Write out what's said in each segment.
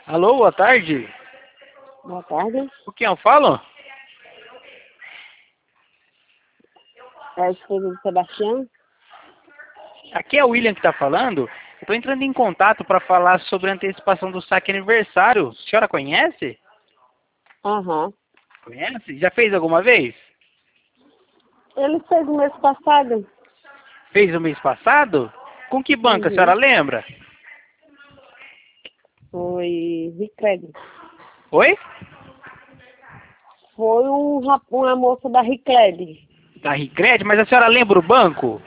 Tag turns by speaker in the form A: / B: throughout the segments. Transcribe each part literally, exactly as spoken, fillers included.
A: Alô, boa tarde.
B: Boa tarde.
A: Com quem eu falo?
B: É a esposa do Sebastião?
A: Aqui é o William que está falando. Estou entrando em contato para falar sobre a antecipação do saque aniversário. A senhora conhece?
B: Aham.
A: Conhece? Já fez alguma vez?
B: Ele fez no mês passado.
A: Fez no mês passado? Com que banco, a senhora
B: Uhum.
A: lembra?
B: Foi Ricred.
A: Oi?
B: Foi um, rap- uma moça da Ricred.
A: Da Ricred, mas a senhora lembra o banco?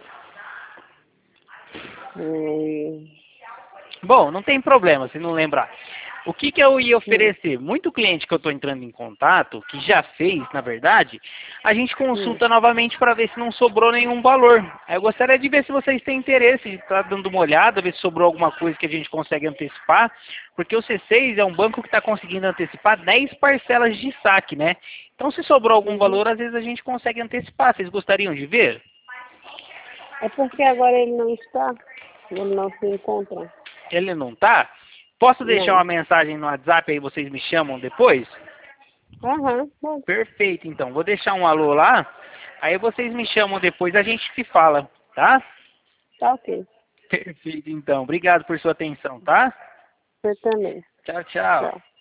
B: Foi...
A: Bom, não tem problema se não lembrar. O que, que eu ia
B: Hum,
A: oferecer? Muito cliente que eu estou entrando em contato, que já fez, na verdade, a gente
B: hum.
A: consulta novamente para ver se não sobrou nenhum valor. Aí eu gostaria de ver se vocês têm interesse, está dando uma olhada, ver se sobrou alguma coisa que a gente consegue antecipar, porque o C seis é um banco que está conseguindo antecipar dez parcelas de saque, né? Então se sobrou algum
B: Uhum.
A: valor, às vezes a gente consegue antecipar. Vocês gostariam de ver?
B: É porque agora ele não está. Ele não se encontra.
A: Ele não tá? Posso deixar
B: Não.
A: uma mensagem no WhatsApp aí vocês me chamam depois?
B: Aham. Bom,
A: Perfeito, então. Vou deixar um alô lá. Aí vocês me chamam depois, a gente se fala, tá?
B: tá ok.
A: Perfeito, então. Obrigado por sua atenção, tá?
B: Você também.
A: Tchau, tchau.
B: Tchau.